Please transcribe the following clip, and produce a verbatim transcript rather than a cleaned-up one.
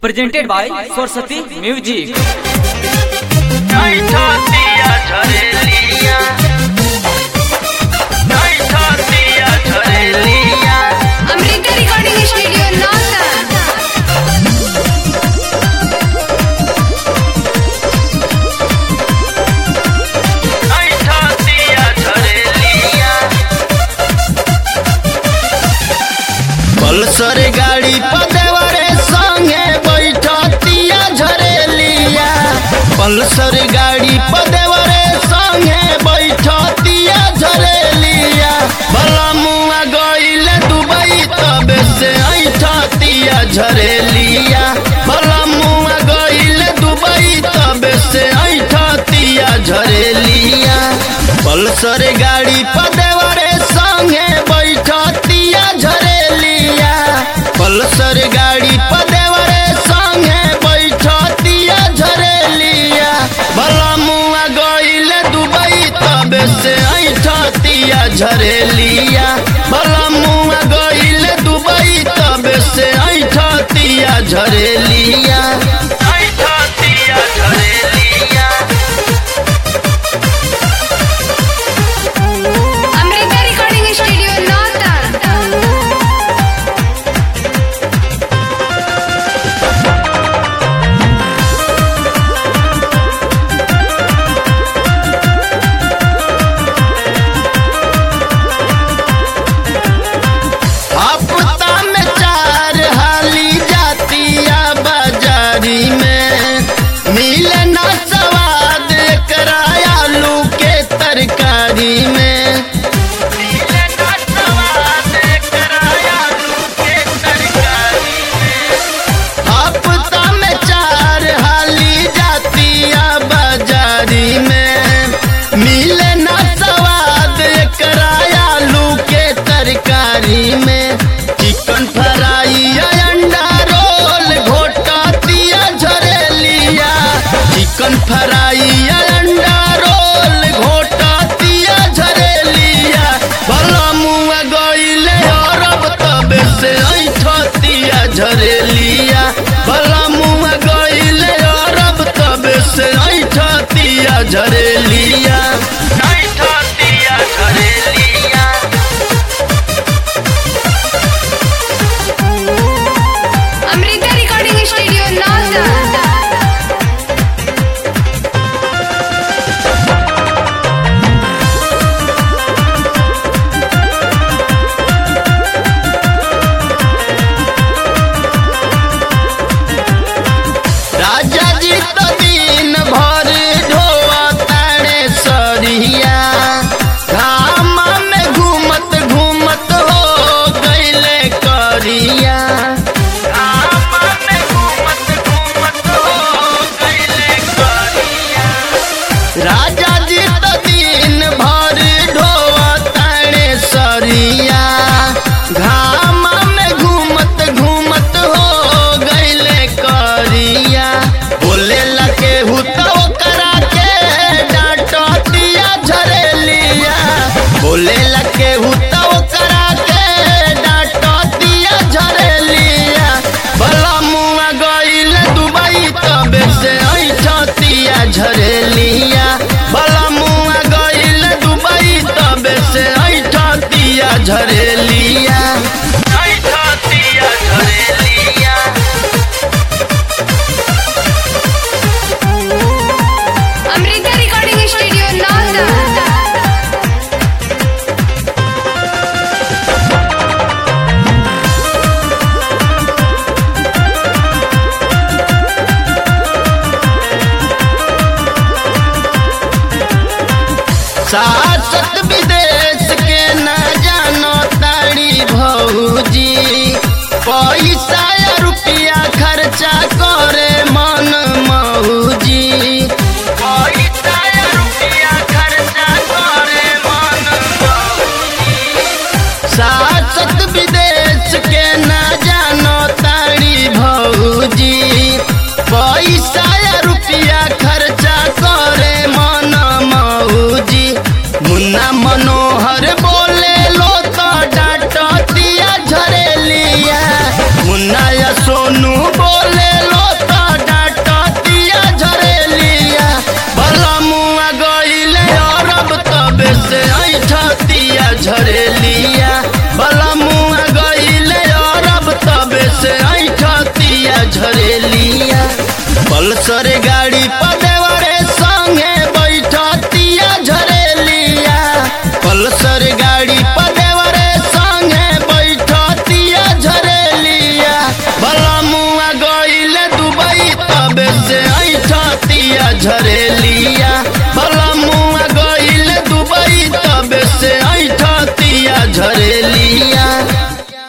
Presented by Saraswati Music. Amrita Recording Studio, Nalanda. Pulsar गाड़ी पदेवरे संगे बैठतिया झरेलिया। पल्सर गाड़ी पदेवरे संगे बैठतिया झरेलिया। भला मुआ गइले दुबई तबे से ऐठतिया झरेलिया। भला मुआ गइले दुबई तबे से ऐठतिया झरेलिया। पल्सर गाड़ी पदेवरे संगे बैठतिया झरेलिया। पल्सर गाड़ी पदेवरे संगे बैठतिया झरेलिया। भला मुआ गइले दुबई तबे से ऐठतिया झरेलिया। भला मुआ गइले दुबई तबे से ऐठतिया झरेलिया। ऐठतिया झरेलिया। Amrita Recording Studio, Nalanda. हफ्ता में चार हाली जातिया बाजारी में। मिले ना स्वाद एकरा आलू के तरकारी में। मिले ना स्वाद एकरा आलू के तरकारी में। हफ्ता में चार हाली जातिया बाजारी में। मिले ना स्वाद एकरा आलू के तरकारी में। चिकन फ्राई अंडा रोल घोटतिया झरेलिया। चिकन फ्राई अंडा रोल घोटतिया झरेलिया। भला मुआ गइले अरब तबे से ऐठतिया झरेलिया। भला मुआ गइले अरब तबे से ऐठतिया झरेलिया। ऐठतिया झरेलिया। Amrita Recording Studio, Nalanda. राजा जी तो दिन भर ढोआ तारे सरिया। घाम में घूमत घूमत हो गइले करिया। घाम में घूमत घूमत हो गइले करिया। राजा जी तो दिन भर ढोआ तारे सरिया। घाम में घूमत घूमत हो गइले करिया। बोले लके हुतो करा के डांटतिया झरेलिया। बोले लके हुतो करा के डांटतिया झरेलिया। भला मुआ गइले दुबई तबे से ऐठतिया झरेलिया। भला मुआ गइले दुबई तबे से ऐठतिया झरेलिया। ऐठतिया झरेलिया। Amrita Recording Studio, Nalanda. सासत विदेश के न जानो तारी भौजी। पैसा या रुपया खर्चा करे मन मौजी। पैसा या रुपया खर्चा करे मन मौजी। सासत विदेश के न जानो तारी भौजी। पैसा या रुपया खर्चा करे मन मौजी। पल्सर गाड़ी पदेवरे संगे बैठतिया झरेलिया पल्सर गाड़ी पदेवरे संगे बैठतिया झरेलिया भला मुआ गईल दुबई तबे से ऐठतिया झरेलिया भला मुआ गईल दुबई तबे से ऐठतिया झरेलिया।